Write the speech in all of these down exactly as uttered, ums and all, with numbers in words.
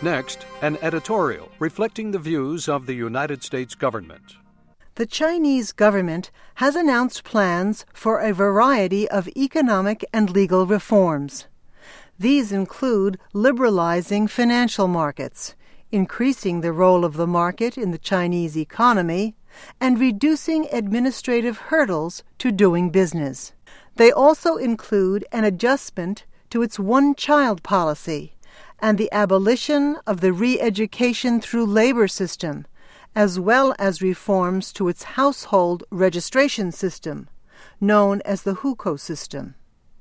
Next, an editorial reflecting the views of the United States government. The Chinese government has announced plans for a variety of economic and legal reforms. These include liberalizing financial markets, increasing the role of the market in the Chinese economy, and reducing administrative hurdles to doing business. They also include an adjustment to its one-child policy and the abolition of the re-education through labor system, as well as reforms to its household registration system, known as the hukou system.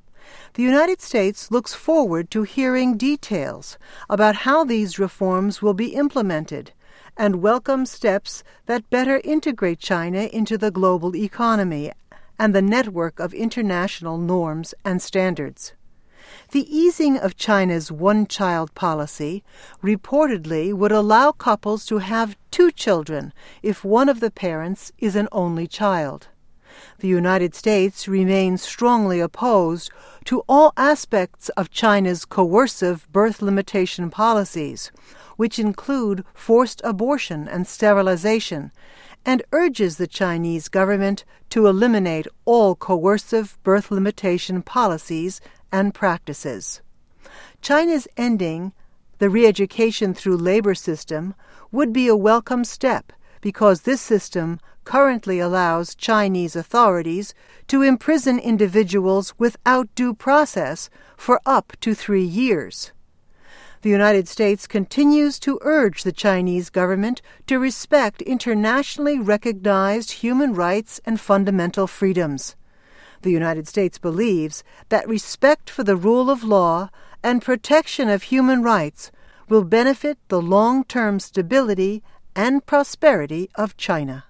The United States looks forward to hearing details about how these reforms will be implemented and welcomes steps that better integrate China into the global economy and the network of international norms and standards. The easing of China's one-child policy reportedly would allow couples to have two children if one of the parents is an only child. The United States remains strongly opposed to all aspects of China's coercive birth limitation policies, which include forced abortion and sterilization, and urges the Chinese government to eliminate all coercive birth limitation policies and practices. China's ending the re-education through labor system would be a welcome step because this system currently allows Chinese authorities to imprison individuals without due process for up to three years. The United States continues to urge the Chinese government to respect internationally recognized human rights and fundamental freedoms. The United States believes that respect for the rule of law and protection of human rights will benefit the long-term stability and prosperity of China.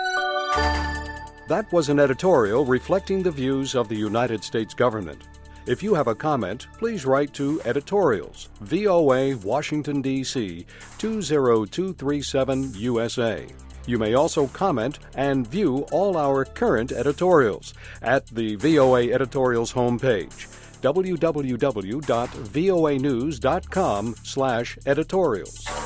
That was an editorial reflecting the views of the United States government. If you have a comment, please write to Editorials, V O A, Washington, D C two zero two three seven U S A. You may also comment and view all our current editorials at the V O A Editorials homepage, w w w dot voa news dot com slash editorials.